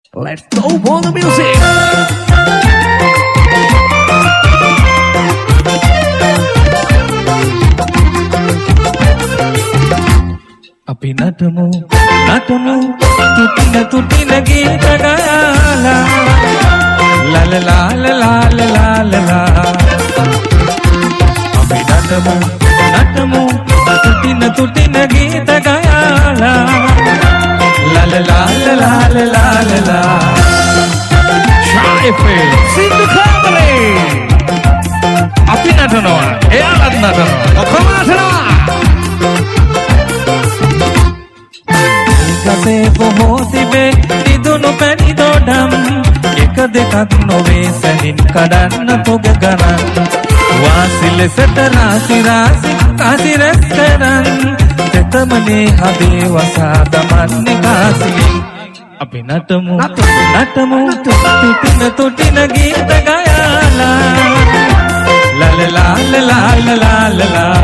Let's go for the music. අපි නටමු තුටින ගීත ගාලා ලා ලා ලා ලා ලා අපි නටමු තුටින ගීත ගාලා ලා ලා ලා ලා ලා ශායිෆේ සින්දු කාමරේ අපි නටනවා එයාලත් නටනවා ඔක්කොම නටනවා ගසේ බොහෝ තිබේ නිදුණු පැණි දොඩම් එක දෙකක් නොවේ සැනින් කඩන්න තොග ගණන් වාසි ලෙසට රාසි කාසි රැස් කරන් තෙතමනේ හදේ වසා දමන්නේ කාසියෙන් අපි නටමු තුටින ගීත ගයාලා ලා ලා ලා ලා ලා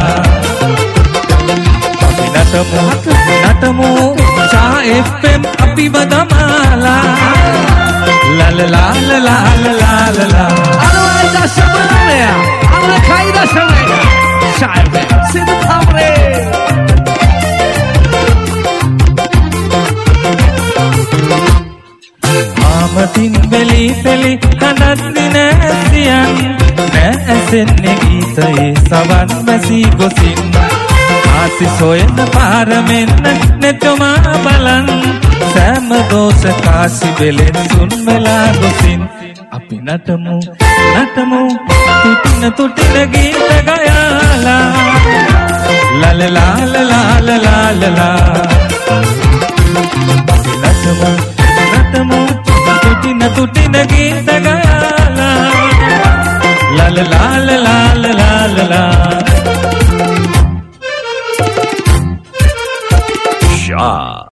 අපි නටමු FM අපි badamala la la la la la la la la Always a shamania ala kaida shamania Shaibe Sidhu Kamre Amatin beli kanadni nasiyan naasenne geetaye sawan masi gosin ආසි සොයන පාර මෙන්න නෙතමා බලන් සෑම දෝෂ කාසි බෙලෙන් සුන් වෙලා ගොසින් අපි නටමු තුටින ගීත ගයාලා ලා ලා ලා ලා ලා අපි නටමු තුටින ගීත ගයාලා ලා ලා ලා ලා ලා Shah